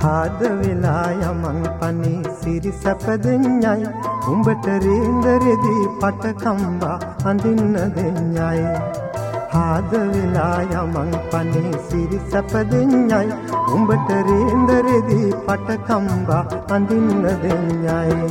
ආද වෙලා යමන් පනි සිරි සැප දෙඤ්ඤයි උඹට රේන්දරෙදී පටකම්බා අඳින්න දෙඤ්ඤයි ආද වෙලා යමන් පනි සිරි සැප දෙඤ්ඤයි උඹට රේන්දරෙදී පටකම්බා අඳින්න දෙඤ්ඤයි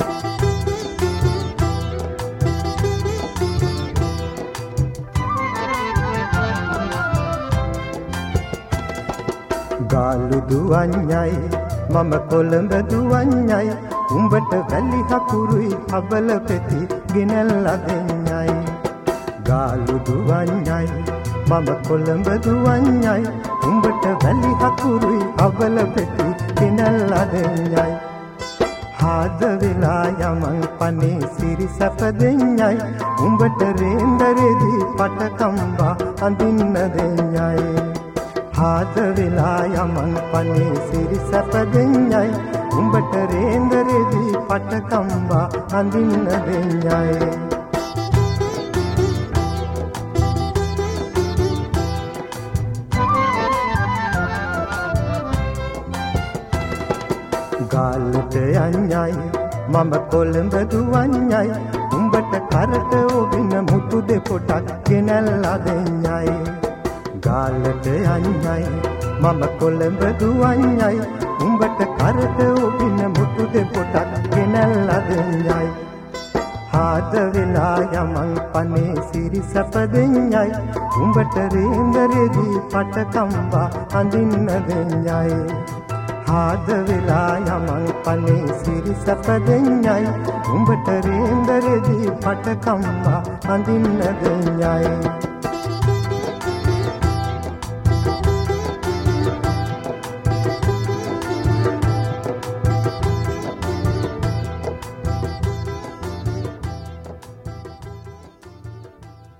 ගාලු දුවඤ්ඤයි මම කොළඹ දුවඤ්ඤයි උඹට වැලි හකුරුයි අබල පෙති ගෙනල්ලා දෙඤ්ඤයි ගාලු දුවඤ්ඤයි මම කොළඹ දුවඤ්ඤයි උඹට වැලි හකුරුයි අබල පෙති ගෙනල්ලා දෙඤ්ඤයි ආද වෙලා යමන් පනේ සිරි සැප දෙඤ්ඤයි උඹට රේන්දරෙදී පටකම්බා අඳින්න දෙඤ්ඤයි ආද වෙලා යමන් පනේ සිරි සැප දෙඤ්ඤයි උඹට රේන්දරෙදී පටකම්බා අඳින්න දෙඤ්ඤයි ගාල්ලට යඤ්ඤයි මම කොළඹ දුවඤ්ඤයි උඹට කරට ඔබින මුතු දෙපොටක් ගෙනල්ලා දෙඤ්ඤයි ගාල්ලට යඤ්ඤයි මම කොළඹ දුවඤ්ඤයි උඹට කරට ඔබින මුතු දෙපොටක් ගෙනල්ලා දෙඤ්ඤයි ආද වෙලා යමන් පනේ සිරි සැප දෙඤ්ඤයි උඹට රේන්දරෙදී පටකම්බා අඳින්න දෙඤ්ඤයි ආද වෙලා යමන් පනේ සිරි සැප දෙඤ්ඤයි උඹට රේන්දරෙදී පටකම්බා අඳින්න දෙඤ්ඤයි